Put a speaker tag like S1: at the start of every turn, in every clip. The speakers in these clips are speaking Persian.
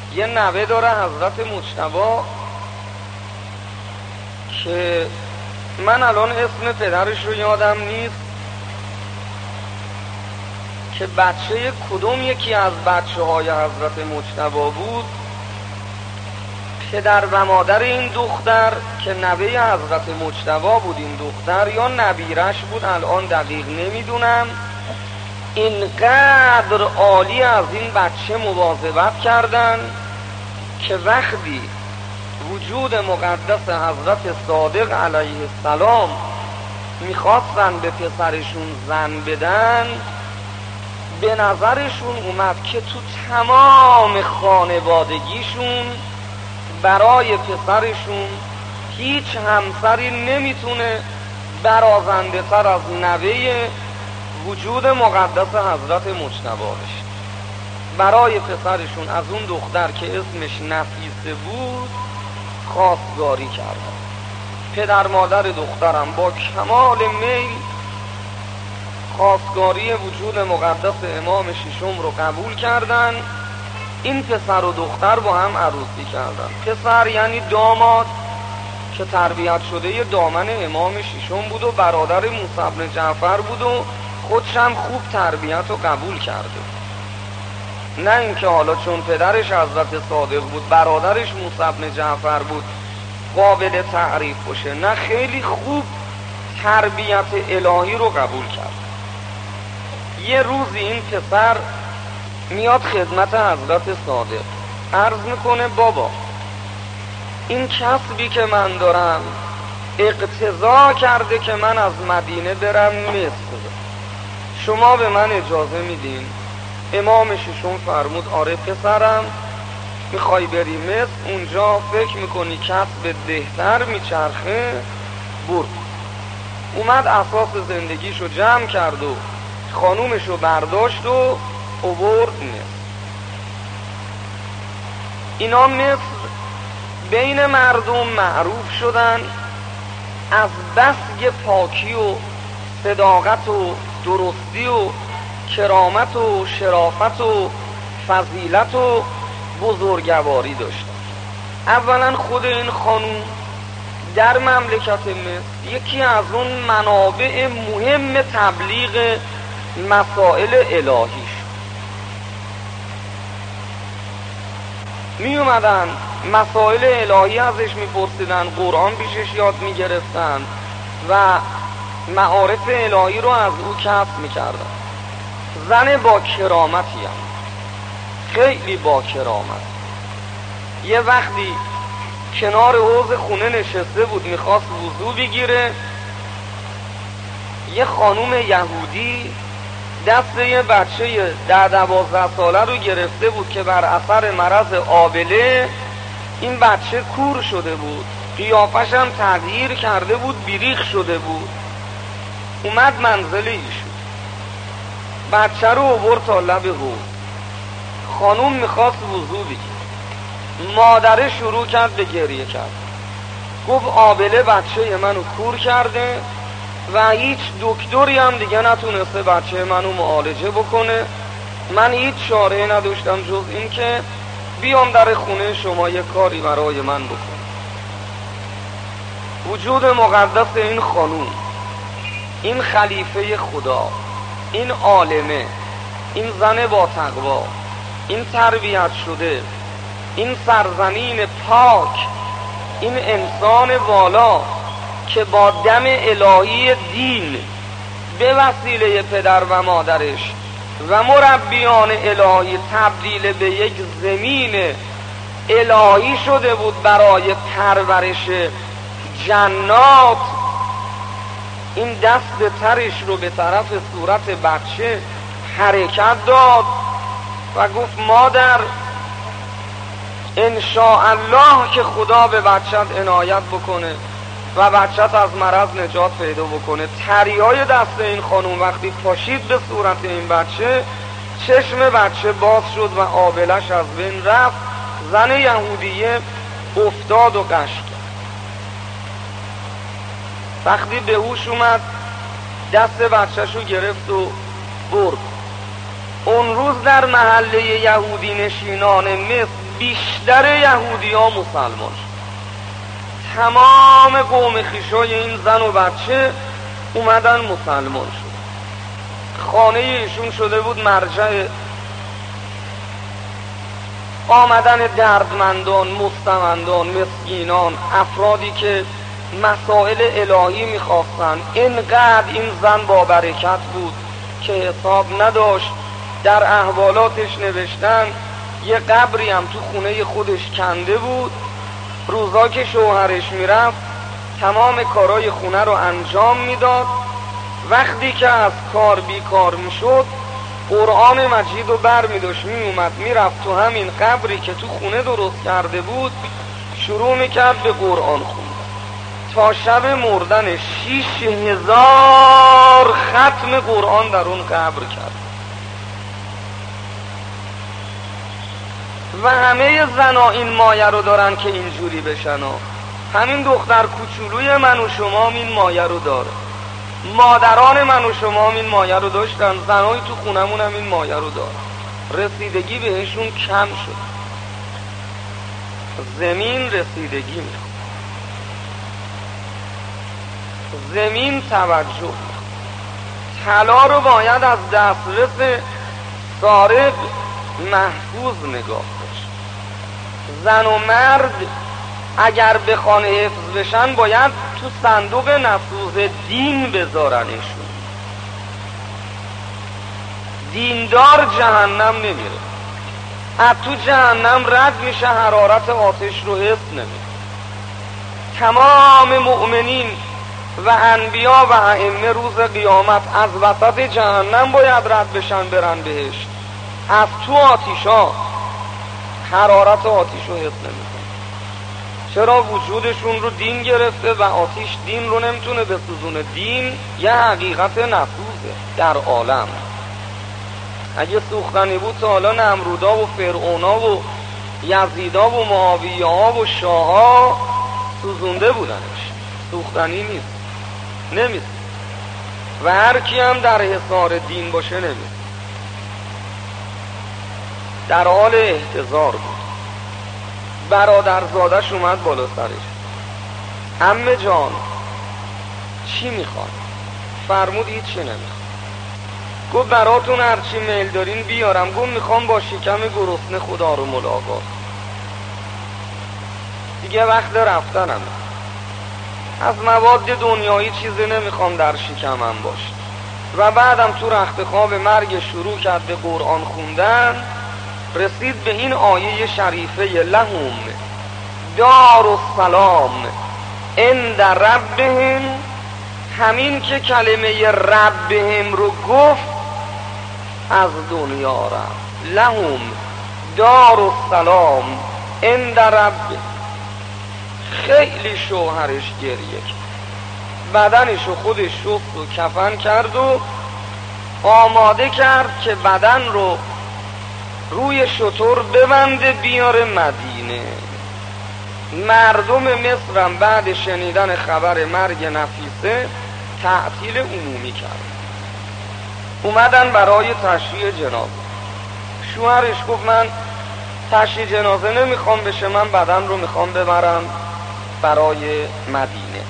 S1: یه نوه داره حضرت مجتبی که من الان اسم پدرش رو یادم نیست، که بچه کدوم یکی از بچه های حضرت مجتبی بود. پدر و مادر این دختر که نوه حضرت مجتبی بود، این دختر یا نبیرش بود، الان دقیق نمیدونم، اینقدر عالی از این بچه مواظبت کردن که وقتی وجود مقدس حضرت صادق علیه السلام میخواستن به پسرشون زن بدن، به نظرشون اومد که تو تمام خانوادگیشون برای پسرشون هیچ همسری نمیتونه برازنده تر از نوه وجود مقدس حضرت مجتبی بشه. برای پسرشون از اون دختر که اسمش نفیسه بود خواستگاری کردن. پدر مادر دخترم با کمال میل خواستگاری وجود مقدس امام ششم رو قبول کردن. این پسر و دختر با هم عروسی کردن. پسر یعنی داماد که تربیت شده ی دامن امام ششم بود و برادر موسی بن جعفر بود و خودش هم خوب تربیت رو قبول کرده. نه اینکه حالا چون پدرش حضرت صادق بود، برادرش موسی بن جعفر بود، قابل تعریف باشه. نه، خیلی خوب تربیت الهی رو قبول کرد. یه روزی این پسر میاد خدمت حضرت صادق، عرض میکنه بابا این کسبی که من دارم اقتضا کرده که من از مدینه برم مصر، شما به من اجازه میدین؟ امام ششم فرمود آره پسرم، میخوای بری مصر، اونجا فکر میکنی کسب بهتر میچرخه، برو. اومد اساس زندگیشو جمع کرد و خانومشو برداشت و اوورد مصر. اینا مصر بین مردم معروف شدن از بس یه پاکی و صداقت و درستی و کرامت و شرافت و فضیلت و بزرگواری داشتن. اولا خود این خانوم در مملکت مصر یکی از اون منابع مهم تبلیغ مسائل الهیش. می اومدن مسائل الهی ازش میپرسیدن، قرآن پیشش یاد میگرفتن و معارف الهی رو از او کسب میکردن. زن با کرامتی هم، خیلی با کرامت. یه وقتی کنار حوض خونه نشسته بود میخواست وضو بگیره، یه خانوم یهودی دست یه بچه 10-12 ساله رو گرفته بود که بر اثر مرض آبله این بچه کور شده بود، قیافش هم تغییر کرده بود، بیریخ شده بود. اومد منزل ایشون، بچه رو آورد تا لب حوض. خانوم میخواست وضو بگیره، مادره شروع کرد به گریه کرد، گفت آبله بچه منو کور کرده و هیچ دکتری هم دیگه نتونسته بچه منو معالجه بکنه. من هیچ چاره نداشتم جز این که بیام در خونه شما یه کاری برای من بکن. وجود مقدس این خانوم، این خلیفه خدا، این عالمه، این زن با تقوا، این تربیت شده، این سرزمین پاک، این انسان والا که با دم الهی دین به وسیله پدر و مادرش و مربیان الهی تبدیل به یک زمین الهی شده بود برای پرورش جنات، این دست ترش رو به طرف صورت بچه حرکت داد و گفت مادر انشاءالله که خدا به بچت عنایت بکنه و بچت از مرض نجات پیدا بکنه. تریای دست این خانوم وقتی پاشید به صورت این بچه، چشم بچه باز شد و آبلش از بین رفت. زن یهودیه افتاد و قش کرد. وقتی به هوش اومد دست بچه‌شو گرفت و برد. اون روز در محله یهودی نشینان مصر بیشتر یهودی ها مسلمان شد. تمام قوم خویشای این زن و بچه اومدن مسلمان شد. خانه ایشون شده بود مرجع آمدن دردمندان، مستمندان، مسکینان، افرادی که مسائل الهی میخواستن. اینقدر این زن با برکت بود که حساب نداشت. در احوالاتش نوشتن یه قبری هم تو خونه خودش کنده بود. روزا که شوهرش میرفت تمام کارای خونه رو انجام میداد. وقتی که از کار بیکار میشد قرآن مجید رو بر میداشت میومد میرفت تو همین قبری که تو خونه درست کرده بود شروع میکرد به قرآن خوندن تا شب مردنش 6000 ختم قرآن در اون قبر کرد. و همه زنا این مایه رو دارن که اینجوری بشن. همین دختر کوچولوی من و شما هم این مایه رو داره. مادران من و شما هم این مایه رو داشتن. زنای تو خونمون هم این مایه رو داره. رسیدگی بهشون کم شد. زمین رسیدگی میخواد. زمین توجه میخواد. طلا رو باید از دسترس سارق محفوظ نگاه بشه. زن و مرد اگر بخوان حفظ بشن باید تو صندوق نفوذ دین بذارنشون. دیندار جهنم نمیره. از تو جهنم رد میشه، حرارت آتش رو حس نمیره. تمام مؤمنین و انبیا و ائمه روز قیامت از وسط جهنم باید رد بشن برن بهشت. از تو آتیشا حرارت آتش رو حس نمیکنه. چرا؟ وجودشون رو دین گرفته و آتش دین رو نمیتونه بسوزونه. دین یه حقیقت نفوذه در عالم. اگه سوختنی بود تا حالا نمرودا و فرعونا و یزیدا و معاویه ها و شاها سوزونده بودنش. سوختنی نیست، نمیست. و هر کی هم در حصار دین باشه نمیست. در حال احتضار بود. برادرزادش اومد بالا سرش. عمه جان چی میخواد؟ فرمود هیچ چی نمیخواد. گفت براتون هرچی میل دارین بیارم. گفت میخوام با شکم گرسنه خدا رو ملاقات. دیگه وقت رفتنم. از مواد دنیایی چیزی نمیخوام در شکمم باشه. و بعدم تو رخت خواب مرگ شروع کرد به قرآن خوندن. رسید به این آیه شریفه لهم دار السلام عند ربهم. همین که کلمه ربهم رو گفت از دنیا رفت. لهم دار السلام عند ربهم. خیلی شوهرش گریه کرد. بدنش رو خودش شست و کفن کرد و آماده کرد که بدن رو روی شتر ببنده بیاره مدینه. مردم مصرم بعد شنیدن خبر مرگ نفیسه تعطیل عمومی کرد. اومدن برای تشییع جنازه. شوهرش گفت من تشییع جنازه نمیخوام بشه، من بدن رو میخوام ببرم برای مدینه.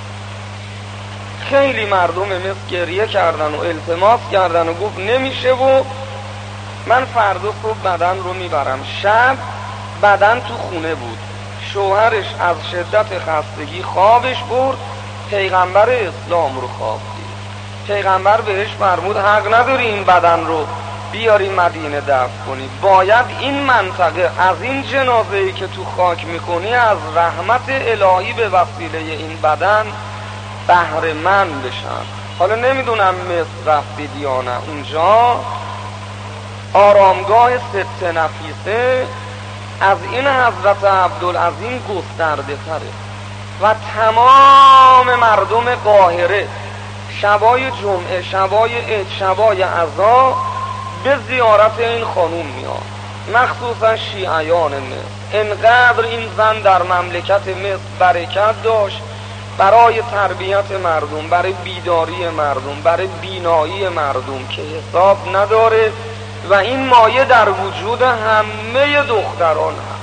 S1: خیلی مردم مصر گریه کردن و التماس کردن و گفت نمیشه و من فردا صبح بدن رو میبرم. شب بدن تو خونه بود. شوهرش از شدت خستگی خوابش برد. پیغمبر اسلام رو خواب دید. پیغمبر بهش فرمود حق نداری این بدن رو بیاری مدینه دفن کنی. باید این منطقه از این جنازه‌ای که تو خاک میکنی از رحمت الهی به وسیله این بدن بهره مند بشن. حالا نمیدونم مصر رفتید یا نه. اونجا آرامگاه ست نفیسه از این حضرت عبدالعظیم گسترده تره و تمام مردم قاهره شبای جمعه، شبای عید، شبای عزا به زیارت این خانوم میاد. مخصوصا شیعیان مصر. انقدر این زن در مملکت مصر برکت داشت برای تربیت مردم، برای بیداری مردم، برای بینایی مردم که حساب نداره. و این مایه در وجود همه دختران هست.